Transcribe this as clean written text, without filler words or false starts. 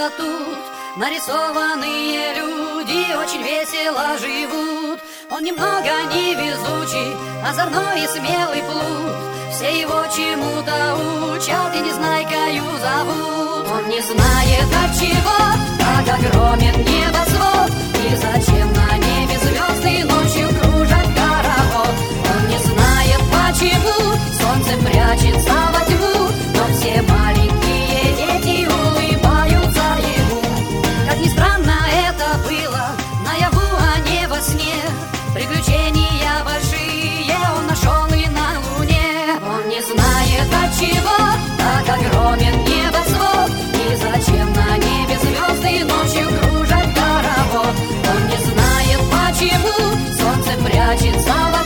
где-то тут нарисованные люди очень весело живут. Он немного невезучий, озорной и смелый плут. Все его чему-то учат и Незнайкою зовут. Он не знает, от чего так огромен небосвод, и зачем на небе звезды ночью кружат хоровод. Он не знает, почему солнце прячется во тьму, но все маленькие дети улыбаются ему. Как ни странно это было, наяву, а не во сне, приключения большие он нашел и на Луне. Он не знает, от чего так огромен небосвод, и зачем на небе звезды ночью кружат хоровод. Он не знает, почему солнце прячется во